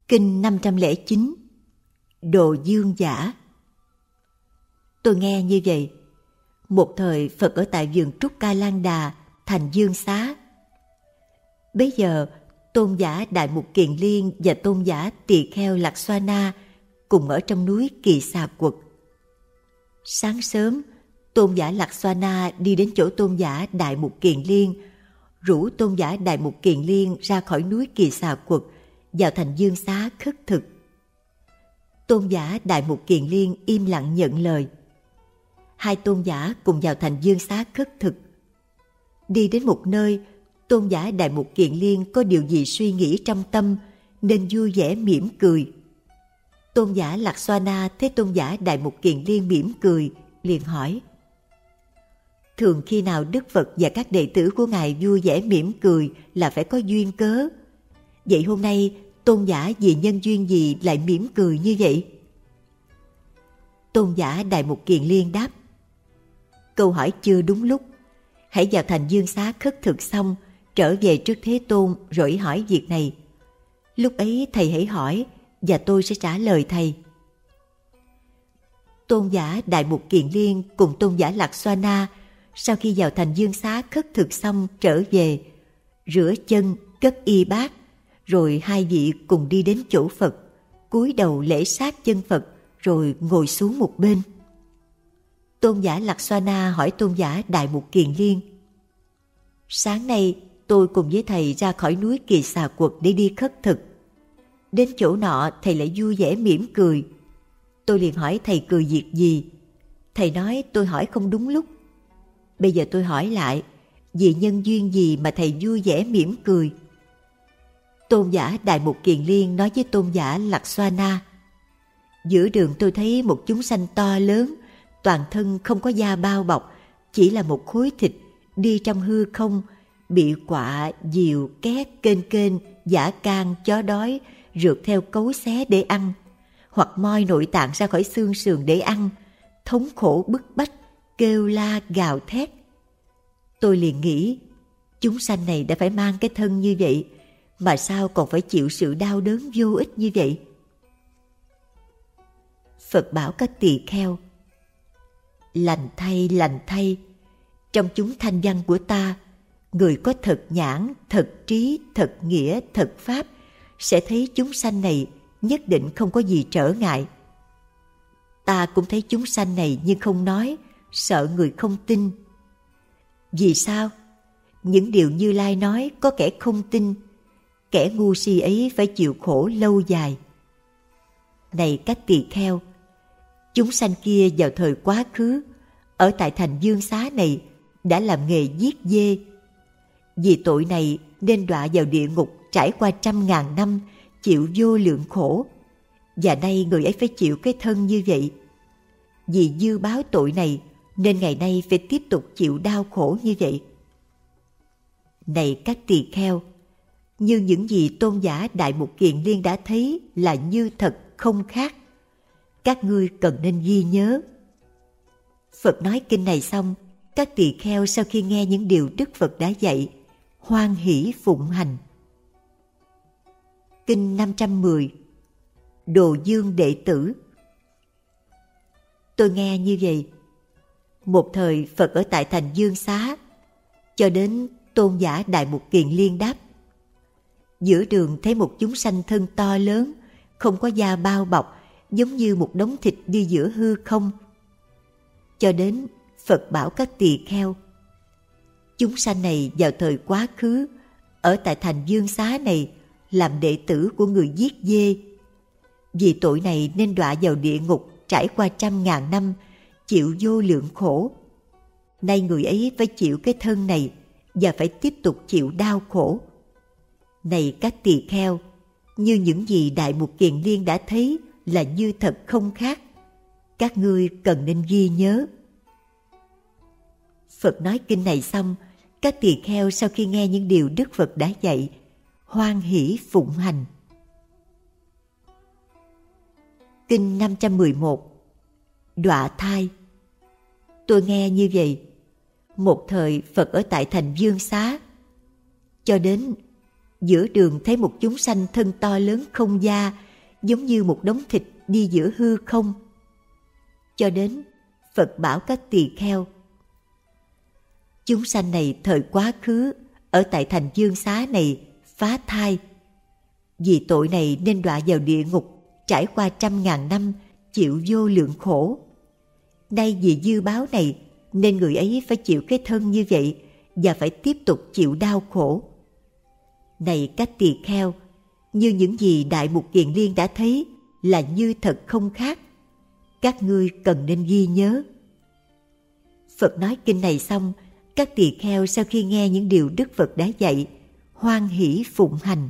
Kinh 509 Đồ Dương Giả. Tôi nghe như vậy. Một thời Phật ở tại vườn Trúc Ca Lan Đà, thành Dương Xá. Bấy giờ tôn giả Đại Mục Kiền Liên và tôn giả Tỳ Kheo Lạc Xoa Na cùng ở trong núi Kỳ Xà Quật. Sáng sớm, tôn giả Lạc Xoa Na đi đến chỗ tôn giả Đại Mục Kiền Liên, rủ tôn giả Đại Mục Kiền Liên ra khỏi núi Kỳ Xà Quật vào thành Dương Xá khất thực. Tôn giả Đại Mục Kiền Liên im lặng nhận lời. Hai tôn giả cùng vào thành Dương Xá khất thực. Đi đến một nơi, tôn giả Đại Mục Kiền Liên có điều gì suy nghĩ trong tâm nên vui vẻ mỉm cười. Tôn giả Lạc Xoa Na thấy tôn giả Đại Mục Kiền Liên mỉm cười, liền hỏi: thường khi nào Đức Phật và các đệ tử của Ngài vui vẻ mỉm cười là phải có duyên cớ. Vậy hôm nay tôn giả vì nhân duyên gì lại mỉm cười như vậy? Tôn giả Đại Mục Kiền Liên đáp: câu hỏi chưa đúng lúc. Hãy vào thành Dương Xá khất thực xong, trở về trước Thế Tôn rồi hỏi việc này. Lúc ấy thầy hãy hỏi và tôi sẽ trả lời thầy. Tôn giả Đại Mục Kiền Liên cùng tôn giả Lạc Xoa Na sau khi vào thành Dương Xá khất thực xong trở về, rửa chân, cất y bát, rồi hai vị cùng đi đến chỗ Phật, cúi đầu lễ sát chân Phật rồi ngồi xuống một bên. Tôn giả Lạc Xoa Na hỏi tôn giả Đại Mục Kiền Liên: sáng nay tôi cùng với thầy ra khỏi núi Kỳ Xà Quật để đi khất thực. Đến chỗ nọ thầy lại vui vẻ mỉm cười. Tôi liền hỏi thầy cười việc gì. Thầy nói tôi hỏi không đúng lúc. Bây giờ tôi hỏi lại, vì nhân duyên gì mà thầy vui vẻ mỉm cười? Tôn giả Đại Mục Kiền Liên nói với tôn giả Lạc Xoa Na: giữa đường tôi thấy một chúng sanh to lớn, toàn thân không có da bao bọc, chỉ là một khối thịt, đi trong hư không, bị quạ, diều, két, kênh, dã can, chó đói rượt theo cấu xé để ăn, hoặc moi nội tạng ra khỏi xương sườn để ăn, thống khổ bức bách, kêu la gào thét. Tôi liền nghĩ, chúng sanh này đã phải mang cái thân như vậy, mà sao còn phải chịu sự đau đớn vô ích như vậy? Phật bảo các tỳ kheo: lành thay, trong chúng thanh văn của ta, người có thật nhãn, thật trí, thật nghĩa, thật pháp sẽ thấy chúng sanh này nhất định không có gì trở ngại. Ta cũng thấy chúng sanh này nhưng không nói, sợ người không tin. Vì sao? Những điều Như Lai nói có kẻ không tin, kẻ ngu si ấy phải chịu khổ lâu dài. Này các tỳ kheo, chúng sanh kia vào thời quá khứ, ở tại thành Dương Xá này đã làm nghề giết dê. Vì tội này nên đọa vào địa ngục trải qua 100.000 năm, chịu vô lượng khổ. Và nay người ấy phải chịu cái thân như vậy. Vì dư báo tội này nên ngày nay phải tiếp tục chịu đau khổ như vậy. Này các tỳ kheo, như những gì tôn giả Đại Mục Kiền Liên đã thấy là như thật không khác. Các ngươi cần nên ghi nhớ. Phật nói kinh này xong, các tỳ kheo sau khi nghe những điều Đức Phật đã dạy, hoan hỷ phụng hành. Kinh 510 Đồ Dương Đệ Tử. Tôi nghe như vậy. Một thời Phật ở tại thành Dương Xá, cho đến tôn giả Đại Mục Kiền Liên đáp: giữa đường thấy một chúng sanh thân to lớn, không có da bao bọc, giống như một đống thịt đi giữa hư không. Cho đến Phật bảo các tỳ kheo: chúng sanh này vào thời quá khứ, ở tại thành Dương Xá này làm đệ tử của người giết dê. Vì tội này nên đọa vào địa ngục trải qua 100.000 năm, chịu vô lượng khổ. Nay người ấy phải chịu cái thân này và phải tiếp tục chịu đau khổ. Này các tỳ kheo, như những gì Đại Mục Kiền Liên đã thấy là như thật không khác. Các ngươi cần nên ghi nhớ. Phật nói kinh này xong, các tỳ kheo sau khi nghe những điều Đức Phật đã dạy, hoan hỷ phụng hành. Kinh 511 Đọa thai. Tôi nghe như vậy. Một thời Phật ở tại thành Dương Xá, cho đến giữa đường thấy một chúng sanh thân to lớn không da, giống như một đống thịt đi giữa hư không. Cho đến Phật bảo các tỳ kheo: chúng sanh này thời quá khứ ở tại thành Dương Xá này phá thai, vì tội này nên đọa vào địa ngục, trải qua 100.000 năm chịu vô lượng khổ. Nay vì dư báo này nên người ấy phải chịu cái thân như vậy và phải tiếp tục chịu đau khổ. Này các tỳ kheo, như những gì Đại Mục Kiền Liên đã thấy là như thật không khác, các ngươi cần nên ghi nhớ. Phật nói kinh này xong, các tỳ kheo sau khi nghe những điều Đức Phật đã dạy, hoan hỷ phụng hành.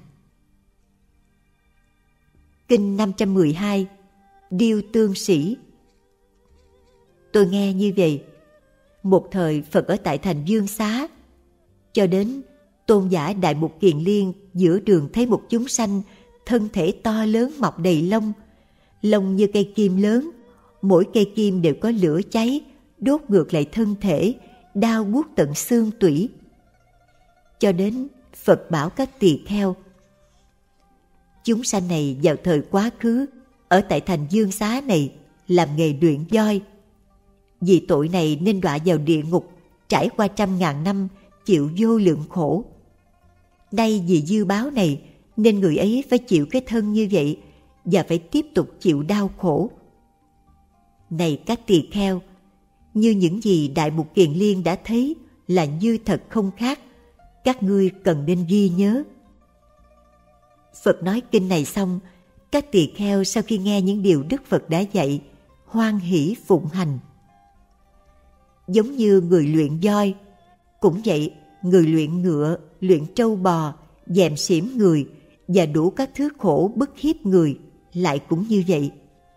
Kinh 512 Điêu Tương Sĩ. Tôi nghe như vậy, một thời Phật ở tại thành Dương Xá, cho đến tôn giả Đại Mục Kiền Liên giữa đường thấy một chúng sanh thân thể to lớn mọc đầy lông, lông như cây kim lớn, mỗi cây kim đều có lửa cháy, đốt ngược lại thân thể, đau buốt tận xương tủy. Cho đến Phật bảo các tỳ kheo: chúng sanh này vào thời quá khứ ở tại thành Dương Xá này làm nghề luyện voi, vì tội này nên đọa vào địa ngục, trải qua 100.000 năm chịu vô lượng khổ. Nay vì dư báo này nên người ấy phải chịu cái thân như vậy và phải tiếp tục chịu đau khổ. Này các tỳ kheo, như những gì Đại Mục Kiền Liên đã thấy là như thật không khác, các ngươi cần nên ghi nhớ. Phật nói kinh này xong, các tỳ kheo sau khi nghe những điều Đức Phật đã dạy, hoan hỷ phụng hành. Giống như người luyện voi, cũng vậy, người luyện ngựa, luyện trâu bò, dèm xỉm người và đủ các thứ khổ bức hiếp người, lại cũng như vậy.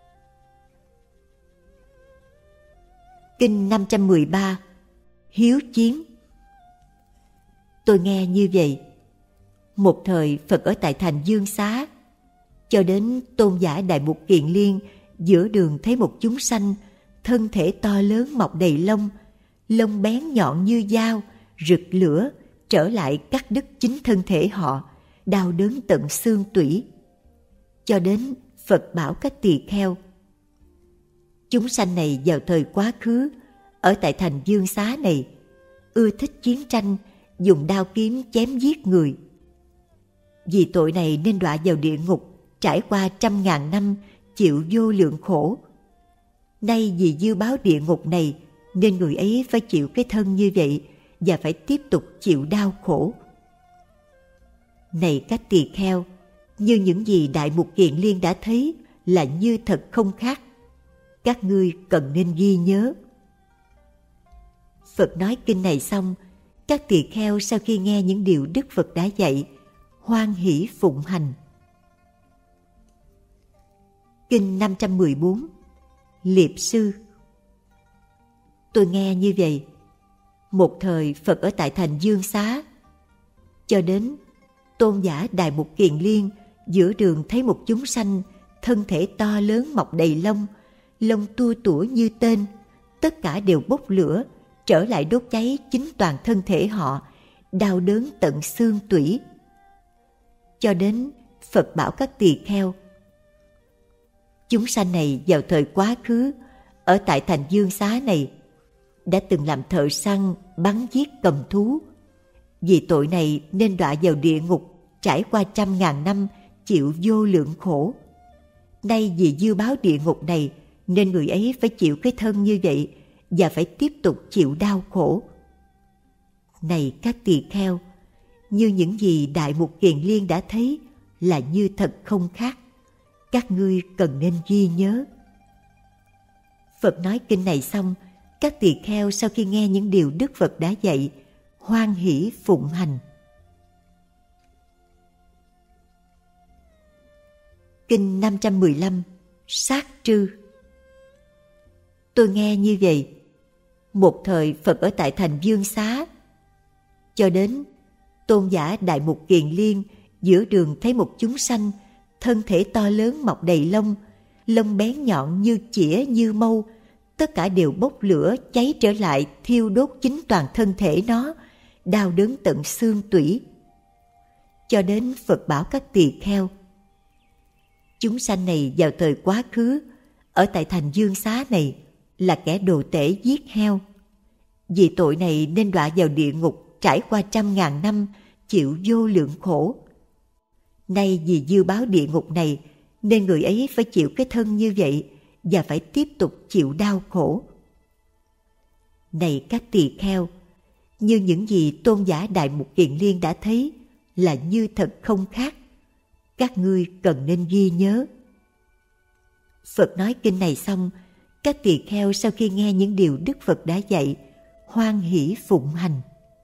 Kinh 513 Hiếu Chiến. Tôi nghe như vậy, một thời Phật ở tại thành Dương Xá, cho đến tôn giả Đại Mục Kiền Liên giữa đường thấy một chúng sanh thân thể to lớn mọc đầy lông, lông bén nhọn như dao, rực lửa, trở lại cắt đứt chính thân thể họ, đau đớn tận xương tủy. Cho đến Phật bảo các tỳ kheo: chúng sanh này vào thời quá khứ ở tại thành Dương Xá này ưa thích chiến tranh, dùng đao kiếm chém giết người. Vì tội này nên đọa vào địa ngục, trải qua 100.000 năm chịu vô lượng khổ. Nay vì dư báo địa ngục này nên người ấy phải chịu cái thân như vậy và phải tiếp tục chịu đau khổ. Này các tỳ kheo, như những gì Đại Mục Kiền Liên đã thấy là như thật không khác, các ngươi cần nên ghi nhớ. Phật nói kinh này xong, các tỳ kheo sau khi nghe những điều Đức Phật đã dạy, hoan hỷ phụng hành. Kinh 514 Liệp Sư. Tôi nghe như vậy, một thời Phật ở tại thành Dương Xá, cho đến tôn giả Đại Mục Kiền Liên giữa đường thấy một chúng sanh thân thể to lớn mọc đầy lông, lông tua tủa như tên, tất cả đều bốc lửa, trở lại đốt cháy chính toàn thân thể họ, đau đớn tận xương tủy. Cho đến Phật bảo các tỳ kheo: chúng sanh này vào thời quá khứ ở tại thành Dương Xá này đã từng làm thợ săn, bắn giết cầm thú. Vì tội này nên đọa vào địa ngục, trải qua 100.000 năm chịu vô lượng khổ. Nay vì dư báo địa ngục này nên người ấy phải chịu cái thân như vậy và phải tiếp tục chịu đau khổ. Này các tỳ kheo, như những gì Đại Mục Kiền Liên đã thấy là như thật không khác, các ngươi cần nên ghi nhớ. Phật nói kinh này xong, các tỳ kheo sau khi nghe những điều Đức Phật đã dạy, hoan hỷ phụng hành. Kinh 515 Sát Trư. Tôi nghe như vậy, một thời Phật ở tại thành Dương Xá, cho đến tôn giả Đại Mục Kiền Liên giữa đường thấy một chúng sanh thân thể to lớn mọc đầy lông, lông bén nhọn như chĩa như mâu, tất cả đều bốc lửa cháy trở lại thiêu đốt chính toàn thân thể nó, đau đớn tận xương tủy. cho đến Phật bảo các tỳ kheo: chúng sanh này vào thời quá khứ, ở tại thành Dương Xá này, là kẻ đồ tể giết heo. Vì tội này nên đọa vào địa ngục, trải qua 100.000 năm, chịu vô lượng khổ. Nay vì dư báo địa ngục này, nên người ấy phải chịu cái thân như vậy, và phải tiếp tục chịu đau khổ. Này các tỳ kheo, như những gì tôn giả Đại Mục Kiền Liên đã thấy là như thật không khác, các ngươi cần nên ghi nhớ. Phật nói kinh này xong, các tỳ kheo sau khi nghe những điều Đức Phật đã dạy, hoan hỷ phụng hành.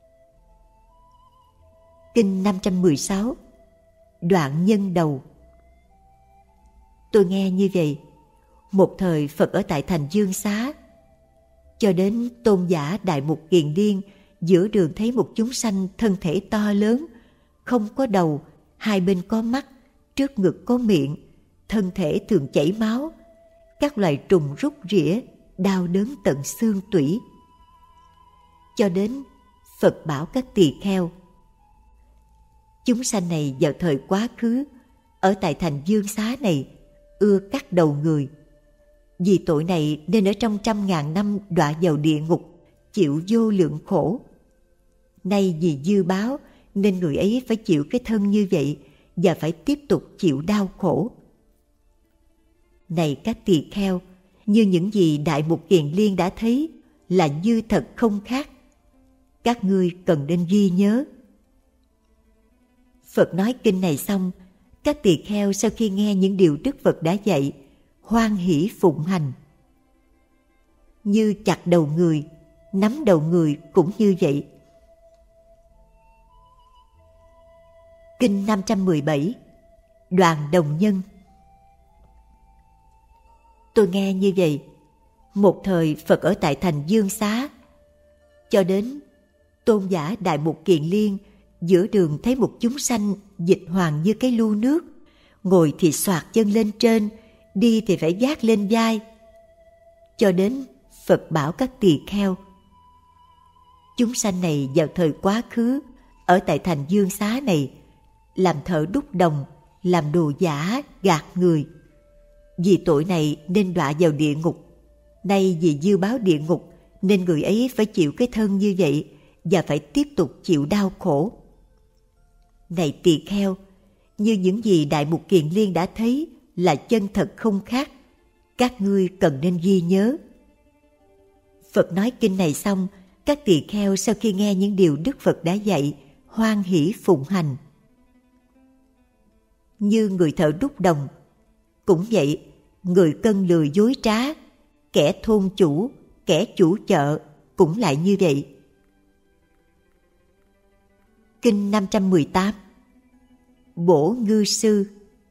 Kinh 516, đoạn nhân đầu. Tôi nghe như vậy, một thời Phật ở tại thành Dương Xá, cho đến tôn giả Đại Mục Kiền Liên giữa đường thấy một chúng sanh thân thể to lớn, không có đầu, hai bên có mắt, trước ngực có miệng, thân thể thường chảy máu, các loài trùng rút rỉa, đau đớn tận xương tủy. Cho đến Phật bảo các tỳ kheo: chúng sanh này vào thời quá khứ, ở tại thành Dương Xá này, ưa cắt đầu người. Vì tội này nên ở trong 100.000 năm đọa vào địa ngục, chịu vô lượng khổ. Nay vì dư báo nên người ấy phải chịu cái thân như vậy, và phải tiếp tục chịu đau khổ. Này các tỳ kheo, như những gì Đại Mục Kiền Liên đã thấy là như thật không khác, các ngươi cần nên ghi nhớ. Phật nói kinh này xong, các tỳ kheo sau khi nghe những điều Đức Phật đã dạy, hoan hỷ phụng hành. Như chặt đầu người, nắm đầu người cũng như vậy. Kinh 517, đoạn đồng nhân. Tôi nghe như vậy, một thời Phật ở tại thành Dương Xá, cho đến tôn giả Đại Mục Kiền Liên giữa đường thấy một chúng sanh dịch hoàng như cái lu nước, ngồi thì xoạc chân lên trên, đi thì phải vác lên vai. Cho đến Phật bảo các tỳ kheo: chúng sanh này vào thời quá khứ, ở tại thành Dương Xá này, làm thợ đúc đồng, làm đồ giả, gạt người. Vì tội này nên đọa vào địa ngục. Nay vì dư báo địa ngục nên người ấy phải chịu cái thân như vậy, và phải tiếp tục chịu đau khổ. Này tỳ kheo, như những gì Đại Mục Kiền Liên đã thấy là chân thật không khác, các ngươi cần nên ghi nhớ. Phật nói kinh này xong, các tỳ kheo sau khi nghe những điều Đức Phật đã dạy, hoan hỷ phụng hành. Như người thợ đúc đồng, cũng vậy, người cân lừa dối trá, kẻ thôn chủ, kẻ chủ chợ cũng lại như vậy. Kinh 518, bổ ngư sư.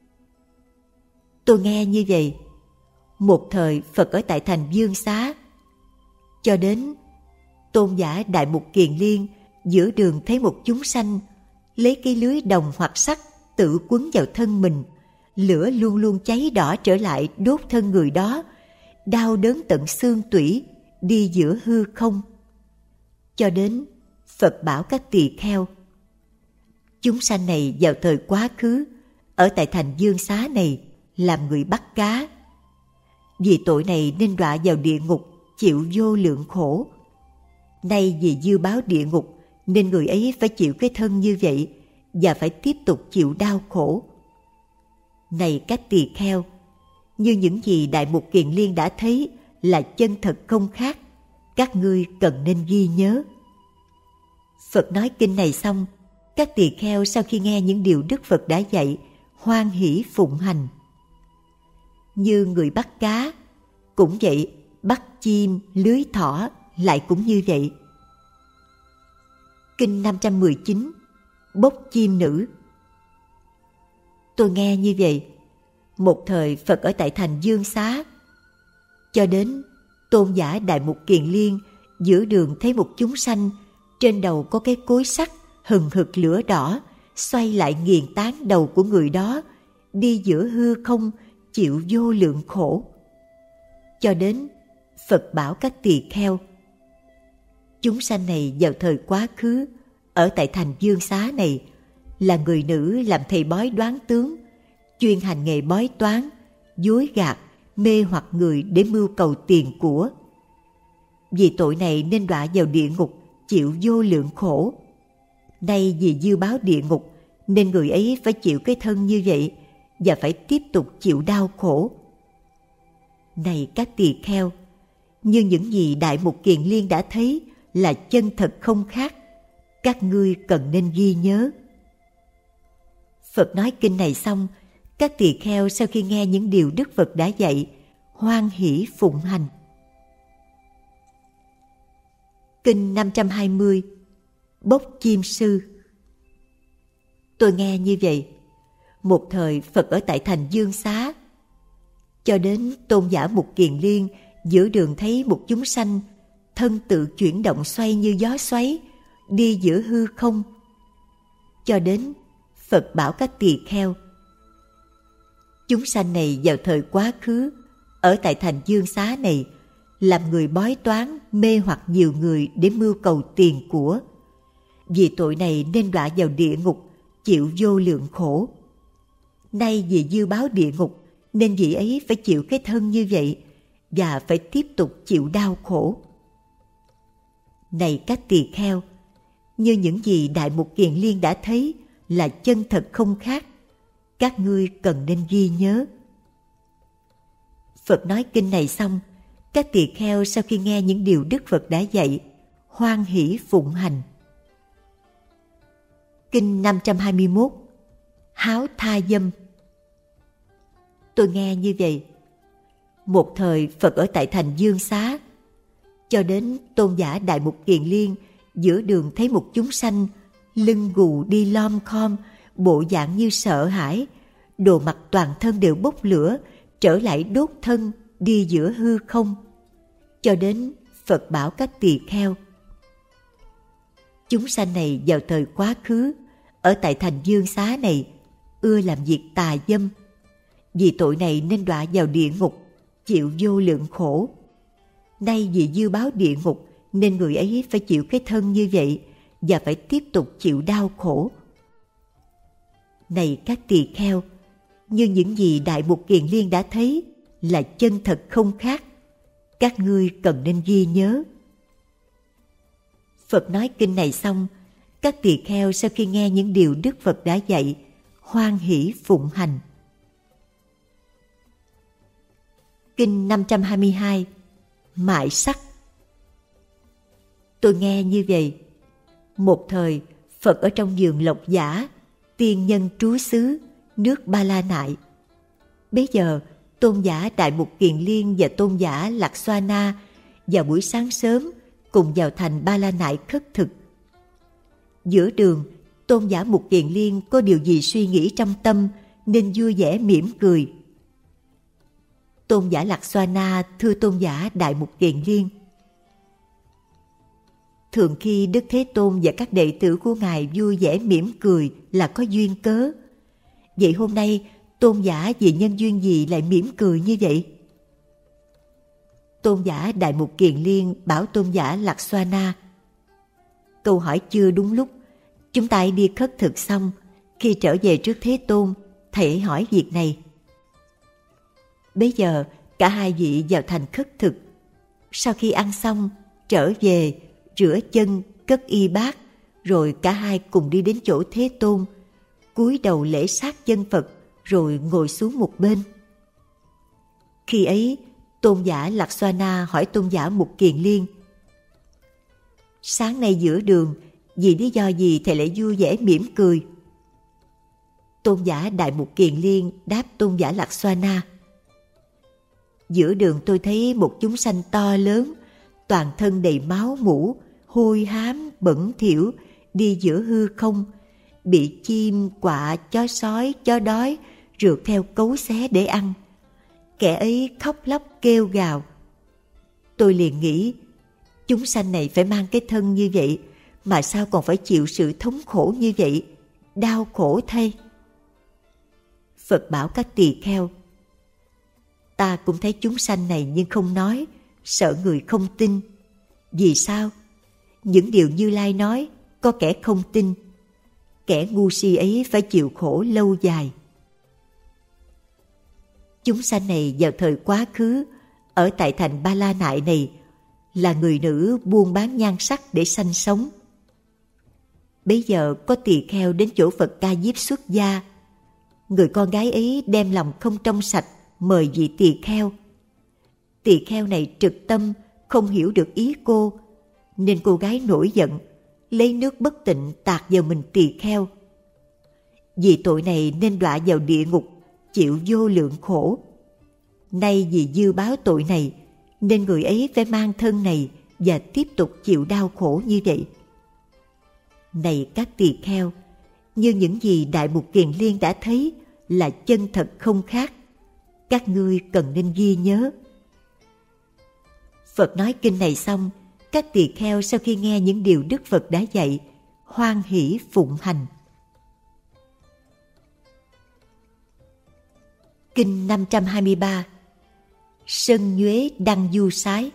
Tôi nghe như vậy, một thời Phật ở tại thành Dương Xá, cho đến tôn giả Đại Mục Kiền Liên giữa đường thấy một chúng sanh lấy cái lưới đồng hoặc sắt tự quấn vào thân mình, lửa luôn luôn cháy đỏ trở lại đốt thân người đó, đau đớn tận xương tủy, đi giữa hư không. Cho đến Phật bảo các tỳ kheo: chúng sanh này vào thời quá khứ, ở tại thành Dương Xá này, làm người bắt cá. Vì tội này nên đọa vào địa ngục, chịu vô lượng khổ. Nay vì dư báo địa ngục nên người ấy phải chịu cái thân như vậy, và phải tiếp tục chịu đau khổ. Này các tỳ kheo, như những gì Đại Mục Kiền Liên đã thấy là chân thật không khác, các ngươi cần nên ghi nhớ. Phật nói kinh này xong, các tỳ kheo sau khi nghe những điều Đức Phật đã dạy, hoan hỷ phụng hành. Như người bắt cá, cũng vậy, bắt chim, lưới thỏ lại cũng như vậy. Kinh 519, bốc chim nữ. Tôi nghe như vậy, một thời Phật ở tại thành Dương Xá, cho đến tôn giả Đại Mục Kiền Liên giữa đường thấy một chúng sanh trên đầu có cái cối sắt hừng hực lửa đỏ, xoay lại nghiền tán đầu của người đó, đi giữa hư không, chịu vô lượng khổ. Cho đến Phật bảo các tỳ kheo: chúng sanh này vào thời quá khứ, ở tại thành Dương Xá này, là người nữ làm thầy bói đoán tướng, chuyên hành nghề bói toán, dối gạt, mê hoặc người để mưu cầu tiền của. Vì tội này nên đọa vào địa ngục, chịu vô lượng khổ. Nay vì dư báo địa ngục nên người ấy phải chịu cái thân như vậy và phải tiếp tục chịu đau khổ. Này các tỳ kheo, như những gì Đại Mục Kiền Liên đã thấy là chân thật không khác, các ngươi cần nên ghi nhớ. Phật nói kinh này xong, các tỳ kheo sau khi nghe những điều Đức Phật đã dạy, hoan hỷ phụng hành. Kinh 520 Bốc chim sư. Tôi nghe như vậy. Một thời Phật ở tại thành Dương Xá, cho đến tôn giả Mục Kiền Liên giữa đường thấy một chúng sanh thân tự chuyển động xoay như gió xoáy, đi giữa hư không. Cho đến Phật bảo các tỳ kheo, chúng sanh này vào thời quá khứ ở tại thành Dương Xá này làm người bói toán, mê hoặc nhiều người để mưu cầu tiền của. Vì tội này nên đọa vào địa ngục, chịu vô lượng khổ. Nay vì dư báo địa ngục nên vị ấy phải chịu cái thân như vậy và phải tiếp tục chịu đau khổ. Này các tỳ kheo, như những gì Đại Mục Kiền Liên đã thấy là chân thật không khác, các ngươi cần nên ghi nhớ. Phật nói kinh này xong, các tỳ kheo sau khi nghe những điều Đức Phật đã dạy, hoan hỷ phụng hành. Kinh 521 Háo tha dâm. Tôi nghe như vậy. Một thời Phật ở tại thành Dương Xá, cho đến tôn giả Đại Mục Kiền Liên giữa đường thấy một chúng sanh lưng gù đi lom khom, bộ dạng như sợ hãi, đồ mặt toàn thân đều bốc lửa, trở lại đốt thân, đi giữa hư không. Cho đến Phật bảo các tỳ kheo, chúng sanh này vào thời quá khứ ở tại thành Dương Xá này ưa làm việc tà dâm. Vì tội này nên đọa vào địa ngục, chịu vô lượng khổ. Nay vì dư báo địa ngục nên người ấy phải chịu cái thân như vậy và phải tiếp tục chịu đau khổ. Này các tỳ kheo, như những gì Đại Mục Kiền Liên đã thấy là chân thật không khác, các ngươi cần nên ghi nhớ. Phật nói kinh này xong, các tỳ kheo sau khi nghe những điều Đức Phật đã dạy, hoan hỷ phụng hành. Kinh 522 Mại sắc. Tôi nghe như vậy. Một thời Phật ở trong vườn Lộc Giả, tiên nhân trú xứ, nước Ba La Nại. Bấy giờ tôn giả Đại Mục Kiền Liên và tôn giả Lạc Xoa Na vào buổi sáng sớm cùng vào thành Ba La Nại khất thực. Giữa đường, tôn giả Mục Kiền Liên có điều gì suy nghĩ trong tâm nên vui vẻ mỉm cười. Tôn giả Lạc Xoa Na thưa tôn giả Đại Mục Kiền Liên, thường khi Đức Thế Tôn và các đệ tử của Ngài vui vẻ mỉm cười là có duyên cớ. Vậy hôm nay tôn giả vì nhân duyên gì lại mỉm cười như vậy? Tôn giả Đại Mục Kiền Liên bảo tôn giả Lạc Xoa Na, câu hỏi chưa đúng lúc. Chúng ta đi khất thực xong, khi trở về trước Thế Tôn, thầy hãy hỏi việc này. Bấy giờ cả hai vị vào thành khất thực. Sau khi ăn xong, trở về, rửa chân, cất y bát, rồi cả hai cùng đi đến chỗ Thế Tôn, cúi đầu lễ sát chân Phật, rồi ngồi xuống một bên. Khi ấy, tôn giả Lạc Xoa Na hỏi tôn giả Mục Kiền Liên, sáng nay giữa đường, vì lý do gì thầy lại vui vẻ mỉm cười? Tôn giả Đại Mục Kiền Liên đáp tôn giả Lạc Xoa Na, giữa đường tôi thấy một chúng sanh to lớn, toàn thân đầy máu mủ, hôi hám, bẩn thỉu, đi giữa hư không, bị chim, quạ, chó sói, chó đói rượt theo cấu xé để ăn. Kẻ ấy khóc lóc kêu gào. Tôi liền nghĩ, chúng sanh này phải mang cái thân như vậy, mà sao còn phải chịu sự thống khổ như vậy, đau khổ thay. Phật bảo các tỳ kheo, ta cũng thấy chúng sanh này nhưng không nói, sợ người không tin. Vì sao? Những điều Như Lai nói, có kẻ không tin. kẻ ngu si ấy phải chịu khổ lâu dài. Chúng sanh này vào thời quá khứ, ở tại thành Ba La Nại này, là người nữ buôn bán nhan sắc để sanh sống. Bấy giờ có tỳ kheo đến chỗ Phật Ca Diếp xuất gia. Người con gái ấy đem lòng không trong sạch mời vị tỳ kheo. Tỳ kheo này trực tâm, không hiểu được ý cô, nên cô gái nổi giận, lấy nước bất tịnh tạt vào mình tỳ kheo. Vì tội này nên đọa vào địa ngục, chịu vô lượng khổ. Nay vì dư báo tội này, nên người ấy phải mang thân này và tiếp tục chịu đau khổ như vậy. Này các tỳ kheo, như những gì Đại Mục Kiền Liên đã thấy là chân thật không khác, các ngươi cần nên ghi nhớ. Phật nói kinh này xong, các tỳ kheo sau khi nghe những điều Đức Phật đã dạy, hoan hỷ phụng hành. Kinh 523. Sân nhuế đăng du sái.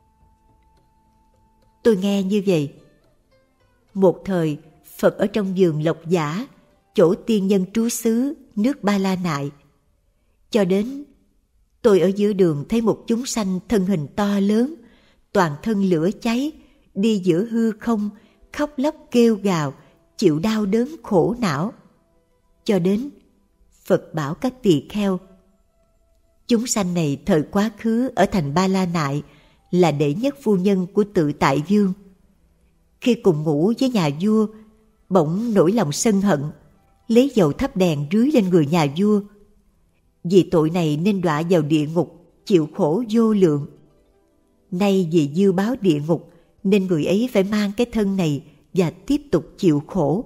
Tôi nghe như vậy. Một thời, Phật ở trong vườn Lộc Giả, chỗ tiên nhân trú xứ, nước Ba La Nại. Cho đến, tôi ở giữa đường thấy một chúng sanh thân hình to lớn, toàn thân lửa cháy, đi giữa hư không, khóc lóc kêu gào, chịu đau đớn khổ não. Cho đến, Phật bảo các tỳ kheo, chúng sanh này thời quá khứ ở thành Ba La Nại là đệ nhất phu nhân của Tự Tại Vương. Khi cùng ngủ với nhà vua, bỗng nổi lòng sân hận, lấy dầu thắp đèn rưới lên người nhà vua. Vì tội này nên đọa vào địa ngục, chịu khổ vô lượng. Nay vì dư báo địa ngục, nên người ấy phải mang cái thân này và tiếp tục chịu khổ.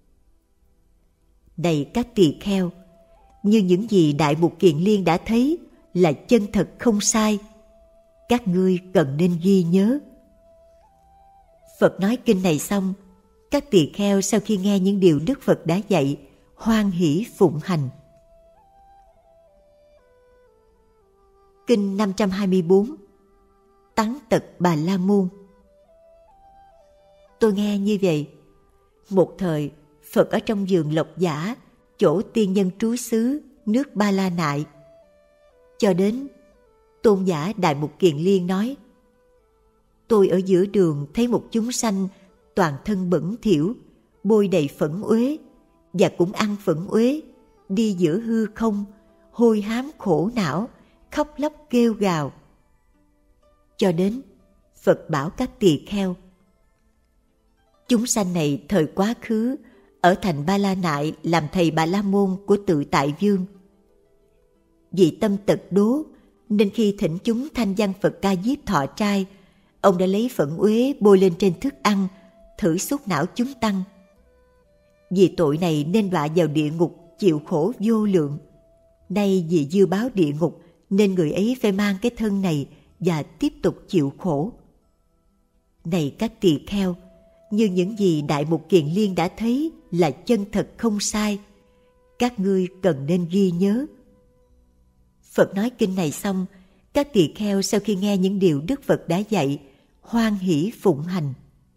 Này các tỳ kheo, như những gì Đại Mục Kiền Liên đã thấy là chân thật không sai, các ngươi cần nên ghi nhớ. Phật nói kinh này xong, các tỳ kheo sau khi nghe những điều Đức Phật đã dạy, hoan hỷ phụng hành. Kinh 524. Tắng tật Bà La Môn. Tôi nghe như vậy. Một thời, Phật ở trong vườn Lộc Giả, chỗ tiên nhân trú xứ, nước Ba La Nại. Cho đến, tôn giả Đại Mục Kiền Liên nói, tôi ở giữa đường thấy một chúng sanh toàn thân bẩn thỉu, bôi đầy phẫn uế, và cũng ăn phẫn uế, đi giữa hư không, hôi hám khổ não, khóc lóc kêu gào. Cho đến, Phật bảo các tỳ kheo, chúng sanh này thời quá khứ ở thành Ba La Nại làm thầy Bà La Môn của Tự Tại Vương. Vì tâm tật đố, nên khi thỉnh chúng thanh văn Phật Ca Diếp thọ trai, ông đã lấy phẫn uế bôi lên trên thức ăn, thử xúc não chúng tăng. Vì tội này nên đọa vào địa ngục, chịu khổ vô lượng. Nay vì dư báo địa ngục, nên người ấy phải mang cái thân này và tiếp tục chịu khổ. Này các tỳ kheo, như những gì Đại Mục Kiền Liên đã thấy là chân thật không sai, các ngươi cần nên ghi nhớ. Phật nói kinh này xong, các tỳ kheo sau khi nghe những điều Đức Phật đã dạy, hoan hỷ phụng hành.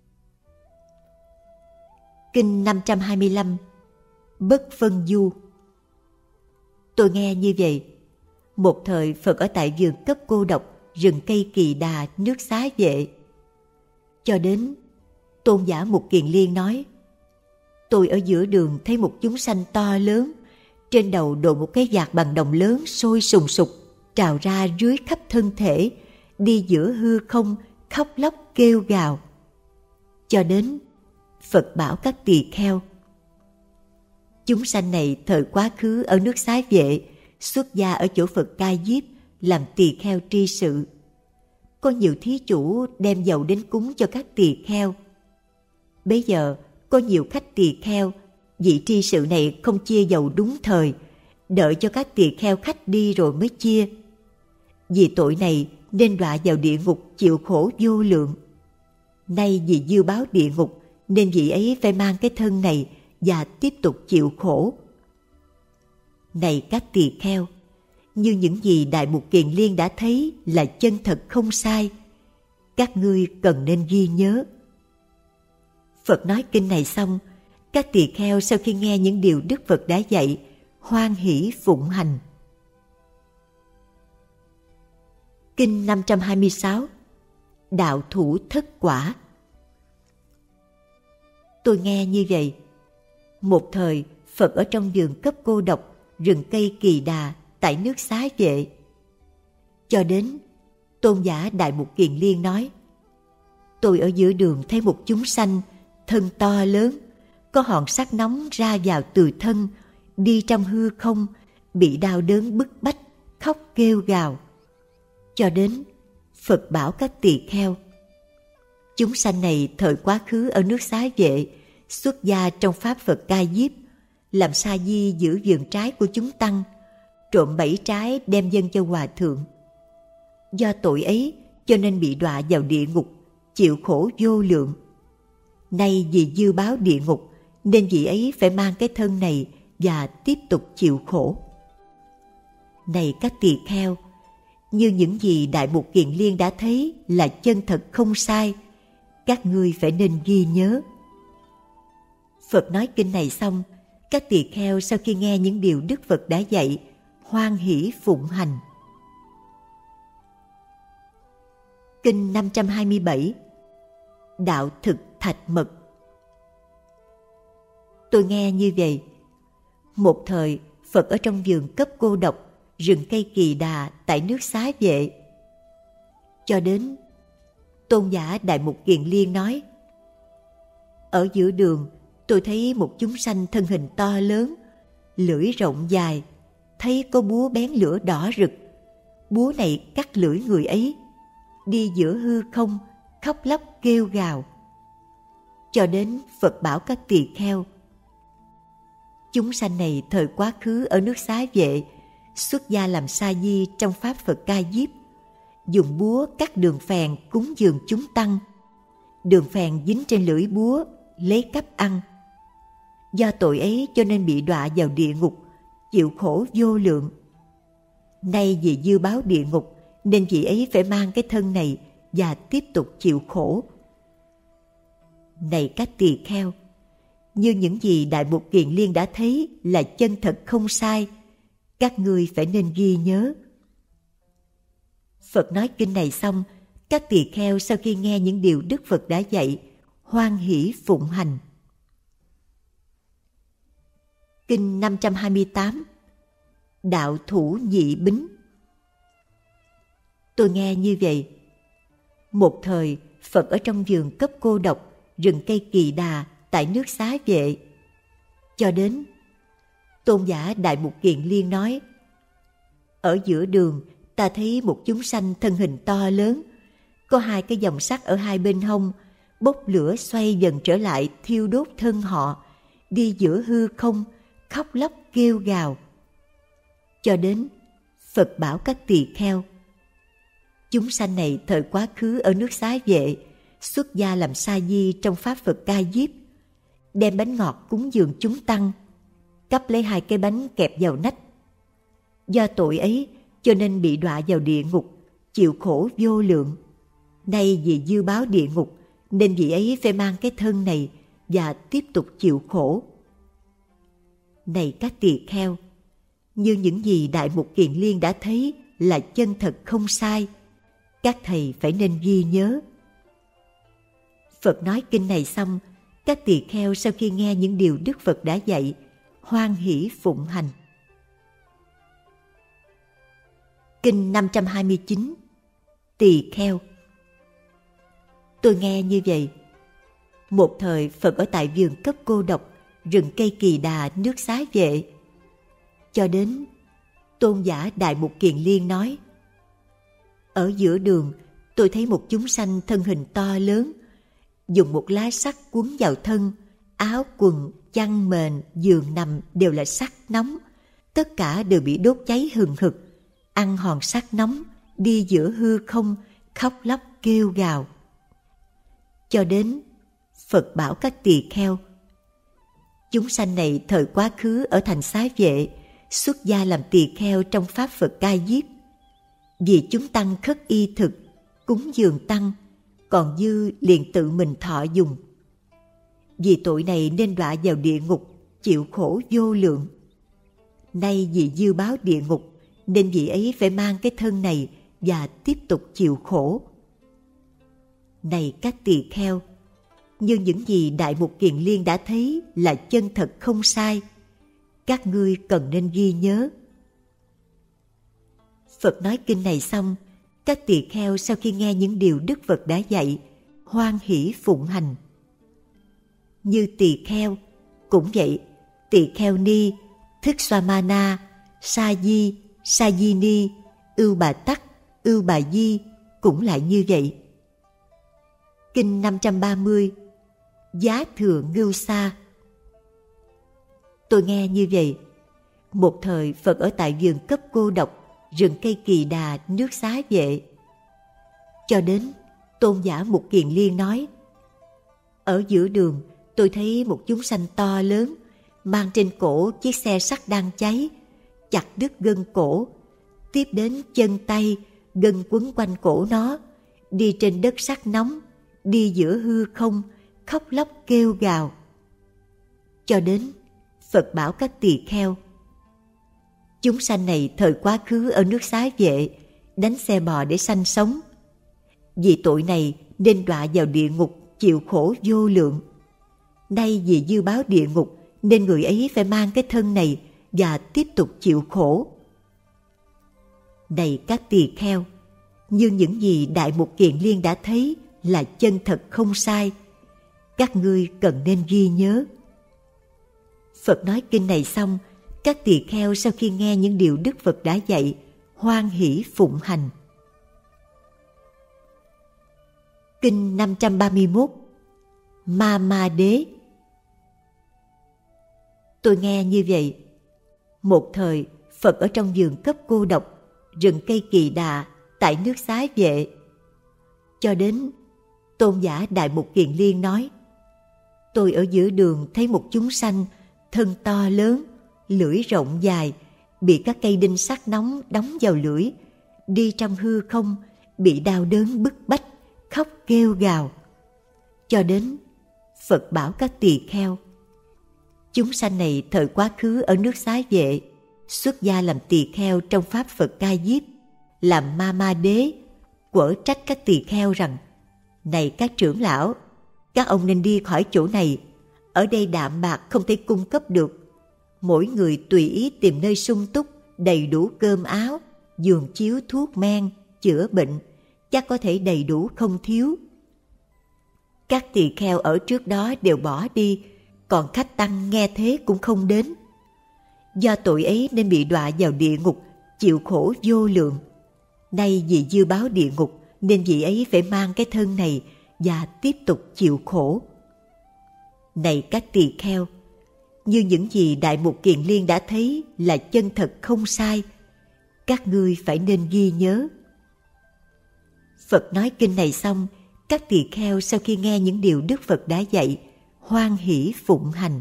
Kinh 525. Bất phân du. Tôi nghe như vậy. Một thời Phật ở tại vườn Cấp Cô Độc, rừng cây Kỳ Đà, nước Xá Vệ. Cho đến, tôn giả Mục Kiền Liên nói, tôi ở giữa đường thấy một chúng sanh to lớn, trên đầu đội một cái vạt bằng đồng lớn sôi sùng sục, trào ra rưới khắp thân thể, đi giữa hư không, khóc lóc kêu gào. Cho đến, Phật bảo các tỳ kheo, chúng sanh này thời quá khứ ở nước Xá Vệ, xuất gia ở chỗ Phật Ca Diếp, làm tỳ kheo tri sự. Có nhiều thí chủ đem dầu đến cúng cho các tỳ kheo. Bấy giờ có nhiều khách tỳ kheo, vị tri sự này không chia dầu đúng thời, đợi cho các tỳ kheo khách đi rồi mới chia. Vì tội này nên đọa vào địa ngục, chịu khổ vô lượng. Nay vì dư báo địa ngục, nên vị ấy phải mang cái thân này và tiếp tục chịu khổ. Này các tỳ kheo, như những gì Đại Mục Kiền Liên đã thấy là chân thật không sai, các ngươi cần nên ghi nhớ. Phật nói kinh này xong, các tỳ kheo sau khi nghe những điều Đức Phật đã dạy, hoan hỷ phụng hành. Kinh 526. Đạo thủ thất quả. Tôi nghe như vậy. Một thời, Phật ở trong vườn cấp cô độc, rừng cây Kỳ Đà tại nước Xá Vệ. Cho đến, tôn giả Đại Mục Kiền Liên nói: tôi ở giữa đường thấy một chúng sanh, thân to lớn, có hòn sắt nóng ra vào từ thân, đi trong hư không, bị đau đớn bức bách, khóc kêu gào. Cho đến, Phật bảo các tỳ kheo: chúng sanh này thời quá khứ ở nước Xá Vệ, xuất gia trong pháp Phật Ca Diếp, làm sa di giữ vườn trái của chúng tăng, trộm 7 trái đem dâng cho hòa thượng. Do tội ấy cho nên bị đọa vào địa ngục, chịu khổ vô lượng. Nay vì dư báo địa ngục nên vị ấy phải mang cái thân này và tiếp tục chịu khổ. Này các tỳ kheo, như những gì Đại Mục Kiền Liên đã thấy là chân thật không sai, các ngươi phải nên ghi nhớ. Phật nói kinh này xong, các tỳ kheo sau khi nghe những điều Đức Phật đã dạy, hoan hỷ phụng hành. Kinh 527. Đạo thực thạch mật. Tôi nghe như vậy. Một thời, Phật ở trong vườn cấp cô độc, rừng cây Kỳ Đà tại nước Xá Vệ. Cho đến, tôn giả Đại Mục Kiền Liên nói: ở giữa đường, tôi thấy một chúng sanh thân hình to lớn, lưỡi rộng dài, thấy có búa bén lửa đỏ rực. Búa này cắt lưỡi người ấy, đi giữa hư không, khóc lóc kêu gào. Cho đến Phật bảo các tỳ kheo: chúng sanh này thời quá khứ ở nước Xá Vệ, xuất gia làm sa di trong pháp Phật Ca Diếp, dùng búa cắt đường phèn cúng dường chúng tăng. Đường phèn dính trên lưỡi búa, lấy cắp ăn. Do tội ấy cho nên bị đọa vào địa ngục, chịu khổ vô lượng. Nay vì dư báo địa ngục nên vị ấy phải mang cái thân này và tiếp tục chịu khổ. Này các tỳ kheo, như những gì Đại Mục Kiền Liên đã thấy là chân thật không sai, các ngươi phải nên ghi nhớ. Phật nói kinh này xong, các tỳ kheo sau khi nghe những điều Đức Phật đã dạy, hoan hỷ phụng hành. Kinh 528. Đạo thủ nhị bính. Tôi nghe như vậy. Một thời, Phật ở trong vườn cấp cô độc, rừng cây Kỳ Đà tại nước Xá Vệ. Cho đến, tôn giả Đại Mục Kiền Liên nói: ở giữa đường, ta thấy một chúng sanh thân hình to lớn, có 2 cái dòng sắt ở hai bên hông, bốc lửa xoay dần trở lại thiêu đốt thân họ, đi giữa hư không, khóc lóc kêu gào. Cho đến, Phật bảo các tỳ kheo: chúng sanh này thời quá khứ ở nước Xá Vệ, xuất gia làm sa di trong pháp Phật Ca Diếp, đem bánh ngọt cúng dường chúng tăng, cắp lấy 2 cái bánh kẹp vào nách. Do tội ấy cho nên bị đọa vào địa ngục, chịu khổ vô lượng. Nay vì dư báo địa ngục nên vị ấy phải mang cái thân này và tiếp tục chịu khổ. Này các tỳ kheo, như những gì Đại Mục Kiền Liên đã thấy là chân thật không sai, các thầy phải nên ghi nhớ. Phật nói kinh này xong, các tỳ kheo sau khi nghe những điều Đức Phật đã dạy, hoan hỷ phụng hành. Kinh 529. Tỳ kheo. Tôi nghe như vậy. Một thời, Phật ở tại vườn cấp cô độc, rừng cây Kỳ Đà nước Xá Vệ. Cho đến, tôn giả Đại Mục Kiền Liên nói: ở giữa đường, tôi thấy một chúng sanh thân hình to lớn, dùng một lá sắt quấn vào thân, áo quần, chăn mền, giường nằm đều là sắt nóng, tất cả đều bị đốt cháy hừng hực, ăn hòn sắt nóng, đi giữa hư không, khóc lóc kêu gào. Cho đến, Phật bảo các tỳ kheo: chúng sanh này thời quá khứ ở thành Xá Vệ, xuất gia làm tỳ kheo trong pháp Phật Ca Diếp. Vì chúng tăng khất y thực, cúng dường tăng, còn dư liền tự mình thọ dùng. vì tội này nên đọa vào địa ngục, chịu khổ vô lượng. Nay vì dư báo địa ngục, nên vị ấy phải mang cái thân này và tiếp tục chịu khổ. Này các tỳ kheo, như những gì Đại Mục Kiền Liên đã thấy là chân thật không sai, các ngươi cần nên ghi nhớ. Phật nói kinh này xong, các tỳ kheo sau khi nghe những điều Đức Phật đã dạy, hoan hỷ phụng hành. Như tỳ kheo, cũng vậy, tỳ kheo ni, Thức Xoa Ma Na, Sa Di, Sa Di Ni, Ưu Bà Tắc, Ưu Bà Di cũng lại như vậy. Kinh 530, Giá Thừa Ngưu Sa. Tôi nghe như vậy. Một thời Phật ở tại vườn cấp cô độc, rừng cây Kỳ Đà, nước Xá Vệ. Cho đến Tôn giả Mục Kiền Liên nói: ở giữa đường tôi thấy một chúng sanh to lớn, mang trên cổ chiếc xe sắt đang cháy, chặt đứt gân cổ, tiếp đến chân tay, gân quấn quanh cổ nó, đi trên đất sắt nóng, đi giữa hư không, khóc lóc kêu gào. Cho đến Phật bảo các tỳ kheo: chúng sanh này thời quá khứ ở nước Xá Vệ đánh xe bò để sanh sống, vì tội này nên đọa vào địa ngục, chịu khổ vô lượng. Nay vì dư báo địa ngục, nên người ấy phải mang cái thân này và tiếp tục chịu khổ. Này các tỳ kheo, như những gì Đại Mục Kiền Liên đã thấy là chân thật không sai, các ngươi cần nên ghi nhớ. Phật nói kinh này xong, các tỳ kheo sau khi nghe những điều Đức Phật đã dạy, hoan hỷ phụng hành. Kinh 531, Ma Ma Đế. Tôi nghe như vậy. Một thời Phật ở trong vườn cấp cô độc, rừng cây Kỳ Đà, tại nước Xá Vệ. Cho đến Tôn giả Đại Mục Kiền Liên nói: tôi ở giữa đường thấy một chúng sanh, thân to lớn, lưỡi rộng dài, bị các cây đinh sắt nóng đóng vào lưỡi, đi trong hư không, bị đau đớn bức bách, khóc kêu gào. Cho đến Phật bảo các tỳ kheo: chúng sanh này thời quá khứ ở nước Xá Vệ, xuất gia làm tỳ kheo trong pháp Phật Ca Diếp, làm Ma Ma Đế, quở trách các tỳ kheo rằng: này các trưởng lão, các ông nên đi khỏi chỗ này, ở đây đạm bạc không thể cung cấp được. Mỗi người tùy ý tìm nơi sung túc, đầy đủ cơm áo, giường chiếu thuốc men, chữa bệnh, chắc có thể đầy đủ không thiếu. Các tỳ kheo ở trước đó đều bỏ đi, còn khách tăng nghe thế cũng không đến. Do tội ấy nên bị đọa vào địa ngục, chịu khổ vô lượng. Nay vì dư báo địa ngục, nên vị ấy phải mang cái thân này và tiếp tục chịu khổ. Này các tỳ kheo, như những gì Đại Mục Kiền Liên đã thấy là chân thật không sai, các ngươi phải nên ghi nhớ. Phật nói kinh này xong, các tỳ kheo sau khi nghe những điều Đức Phật đã dạy, hoan hỷ phụng hành.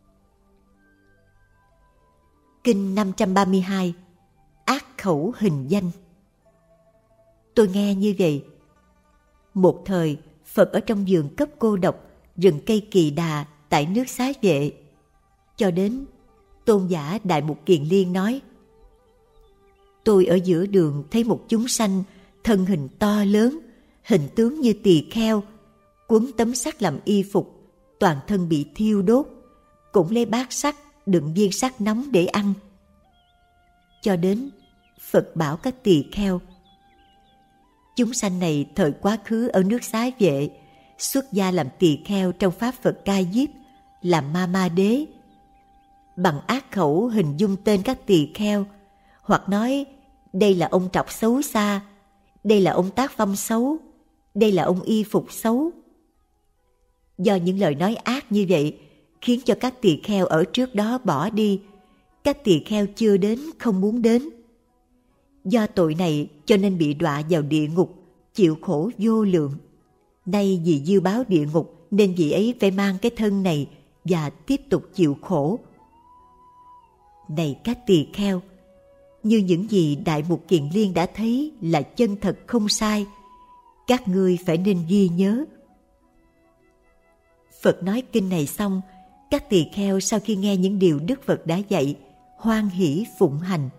Kinh 532, Ác khẩu hình danh. Tôi nghe như vậy. Một thời Phật ở trong vườn cấp cô độc, rừng cây Kỳ Đà, tại nước Xá Vệ. Cho đến Tôn giả Đại Mục Kiền Liên nói: tôi ở giữa đường thấy một chúng sanh, thân hình to lớn, hình tướng như tỳ kheo, quấn tấm sắt làm y phục, toàn thân bị thiêu đốt, cũng lấy bát sắt đựng viên sắt nóng để ăn. Cho đến Phật bảo các tỳ kheo: chúng sanh này thời quá khứ ở nước Xá Vệ, xuất gia làm tỳ kheo trong pháp Phật Ca Diếp, làm Ma Ma Đế. Bằng ác khẩu hình dung tên các tỳ kheo, hoặc nói đây là ông trọc xấu xa, đây là ông tác phong xấu, đây là ông y phục xấu. Do những lời nói ác như vậy khiến cho các tỳ kheo ở trước đó bỏ đi, các tỳ kheo chưa đến không muốn đến. Do tội này cho nên bị đọa vào địa ngục, chịu khổ vô lượng. Nay vì dư báo địa ngục nên vị ấy phải mang cái thân này và tiếp tục chịu khổ. Này các tỳ kheo, như những gì Đại Mục Kiền Liên đã thấy là chân thật không sai, các ngươi phải nên ghi nhớ. Phật nói kinh này xong, các tỳ kheo sau khi nghe những điều Đức Phật đã dạy, hoan hỷ phụng hành.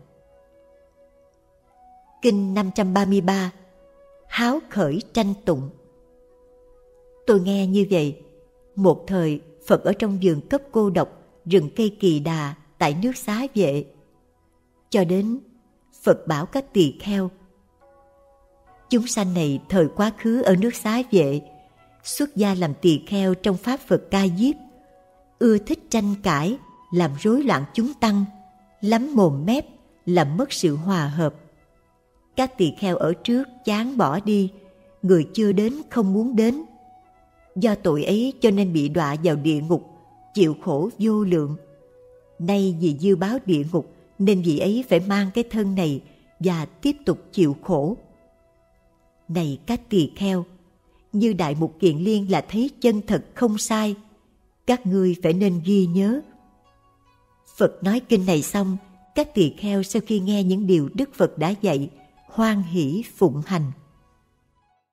Kinh 533 háo khởi tranh tụng. Tôi nghe như vậy, một thời Phật ở trong vườn cấp cô độc, rừng cây Kỳ Đà tại nước Xá Vệ. Cho đến Phật bảo các tỳ kheo, chúng sanh này thời quá khứ ở nước Xá Vệ, xuất gia làm tỳ kheo trong pháp Phật Ca Diếp, ưa thích tranh cãi, làm rối loạn chúng tăng, lắm mồm mép, làm mất sự hòa hợp. Các tỳ kheo ở trước chán bỏ đi, người chưa đến không muốn đến. Do tội ấy cho nên bị đọa vào địa ngục, chịu khổ vô lượng. Nay vì dư báo địa ngục nên vị ấy phải mang cái thân này và tiếp tục chịu khổ. Này các tỳ kheo, như Đại Mục Kiền Liên là thấy chân thật không sai, các ngươi phải nên ghi nhớ. Phật nói kinh này xong, các tỳ kheo sau khi nghe những điều Đức Phật đã dạy, hoan hỷ phụng hành.